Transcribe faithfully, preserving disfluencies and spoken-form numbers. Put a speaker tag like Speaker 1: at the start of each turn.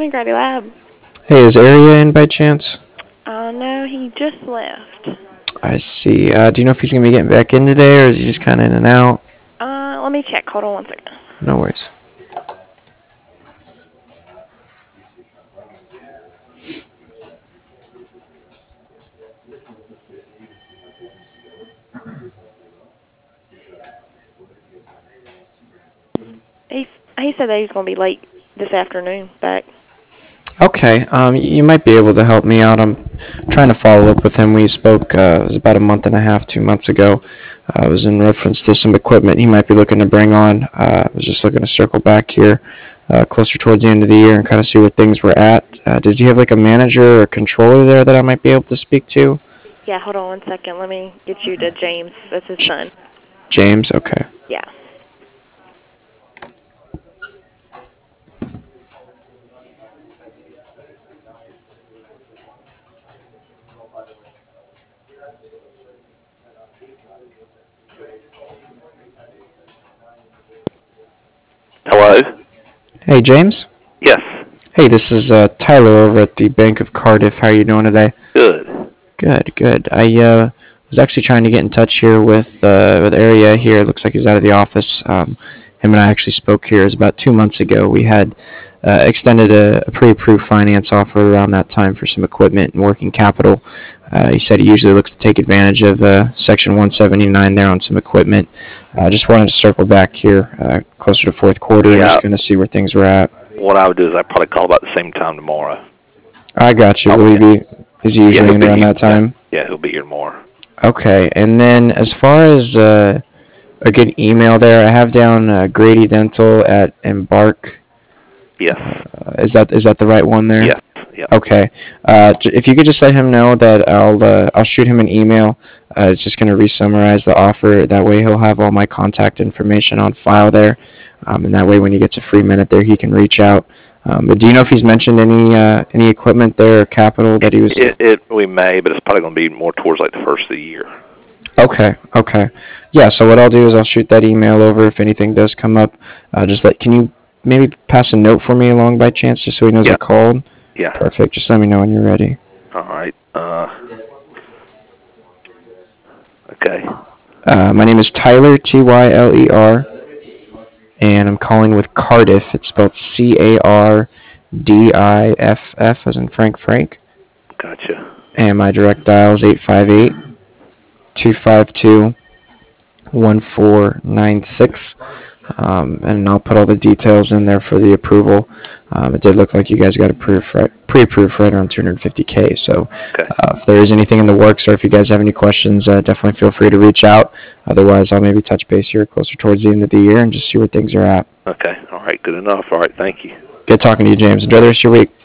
Speaker 1: morning, Grady Lab.
Speaker 2: Hey, is Area in by chance?
Speaker 1: Uh, no, he just left.
Speaker 2: I see. Uh, do you know if he's going to be getting back in today, or is he just kind of in and out?
Speaker 1: Uh, let me check. Hold on one second.
Speaker 2: No worries.
Speaker 1: He he said that he's going to be late this afternoon back.
Speaker 2: Okay, um, you might be able to help me out. I'm trying to follow up with him. We spoke, uh, it was about a month and a half, two months ago. Uh, it was in reference to some equipment he might be looking to bring on. Uh, I was just looking to circle back here uh, closer towards the end of the year and kind of see where things were at. Uh, did you have like a manager or a controller there that I might be able to speak to?
Speaker 1: Yeah, hold on one second. Let me get you to James. That's his son.
Speaker 2: James? Okay.
Speaker 1: Yeah.
Speaker 3: Hello?
Speaker 2: Hey, James?
Speaker 3: Yes.
Speaker 2: Hey, this is uh, Tyler over at the Bank of Cardiff. How are you doing today?
Speaker 3: Good.
Speaker 2: Good, good. I uh, was actually trying to get in touch here with uh, with Area here. It looks like he's out of the office. Um, him and I actually spoke here. It was about two months ago. We had uh, extended a, a pre-approved finance offer around that time for some equipment and working capital. Uh, he said he usually looks to take advantage of uh, Section one seventy-nine there on some equipment. I uh, just wanted to circle back here uh, closer to fourth quarter
Speaker 3: Yeah.
Speaker 2: and just kind of see where things were at.
Speaker 3: What I would do is I'd probably call about the same time tomorrow.
Speaker 2: I got you.
Speaker 3: Oh,
Speaker 2: Will he
Speaker 3: yeah.
Speaker 2: be? Is he usually
Speaker 3: Yeah,
Speaker 2: in
Speaker 3: he'll
Speaker 2: around
Speaker 3: be-
Speaker 2: that time?
Speaker 3: Yeah, he'll be here tomorrow.
Speaker 2: Okay, and then as far as uh, a good email there, I have down uh, Grady Dental at Embark.
Speaker 3: Yes.
Speaker 2: Uh, is that is that the right one there?
Speaker 3: Yes. Yeah.
Speaker 2: Okay. Uh, j- if you could just let him know that I'll uh, I'll shoot him an email. Uh, it's just going to re-summarize the offer. That way he'll have all my contact information on file there, um, and that way when he gets a free minute there, he can reach out. Um, but do you know if he's mentioned any uh, any equipment there or capital that he was?
Speaker 3: It, it we may, but it's probably going to be more towards like the first of the year.
Speaker 2: Okay, okay. Yeah, so what I'll do is I'll shoot that email over if anything does come up. Uh, just let, can you maybe pass a note for me along by chance just so he knows
Speaker 3: Yeah.
Speaker 2: I called?
Speaker 3: Yeah.
Speaker 2: Perfect. Just let me know when you're ready.
Speaker 3: All right. Uh. Okay.
Speaker 2: Uh, my name is Tyler, T Y L E R, and I'm calling with Cardiff. It's spelled C A R D I F F as in Frank Frank.
Speaker 3: Gotcha.
Speaker 2: And my direct dial is eight five eight, two five two, one four nine six. Um, and I'll put all the details in there for the approval. Um, it did look like you guys got approved right, pre-approved for right around two hundred fifty K. So
Speaker 3: Okay.
Speaker 2: uh, if there is anything in the works or if you guys have any questions, uh, definitely feel free to reach out. Otherwise, I'll maybe touch base here closer towards the end of the year and just see where things are at.
Speaker 3: Okay. All right. Good enough. All right. Thank you.
Speaker 2: Good talking to you, James. Enjoy the rest of your week.